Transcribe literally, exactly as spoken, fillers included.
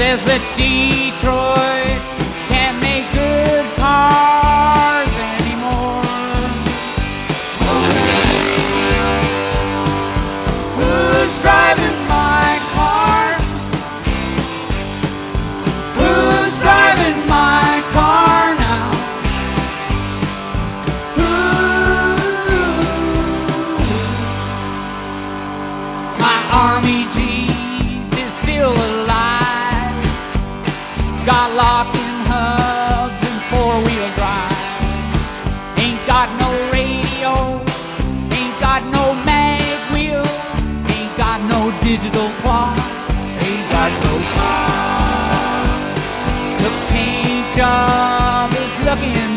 says that Detroit can't make good cars anymore. Who's driving my car? Who's driving my car now? Who? My Army Jeep is still alive. Got lock-in hubs and four-wheel drive. Ain't got no radio, ain't got no mag wheel, ain't got no digital clock, ain't got no car. The paint job is looking